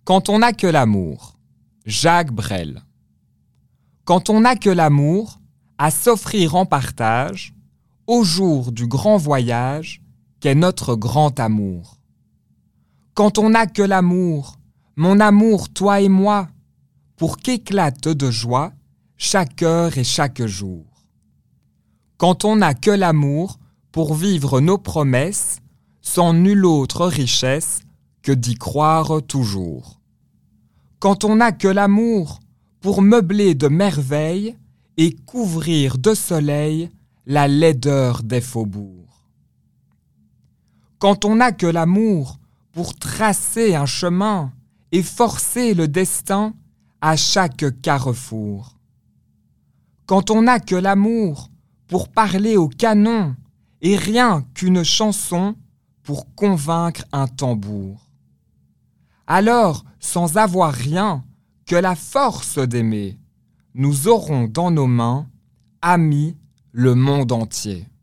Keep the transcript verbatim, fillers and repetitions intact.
Quand on n'a que l'amour, Jacques Brel. Quand on n'a que l'amour à s'offrir en partage, au jour du grand voyage qu'est notre grand amour. Quand on n'a que l'amour, mon amour, toi et moi, pour qu'éclate de joie chaque heure et chaque jour. Quand on n'a que l'amour pour vivre nos promesses, sans nulle autre richesse que d'y croire toujours. Quand on n'a que l'amour pour meubler de merveilles et couvrir de soleil la laideur des faubourgs. Quand on n'a que l'amour pour tracer un chemin et forcer le destin à chaque carrefour. Quand on n'a que l'amour pour parler au canon et rien qu'une chanson pour convaincre un tambour. Alors, sans avoir rien que la force d'aimer, nous aurons dans nos mains, amis, le monde entier.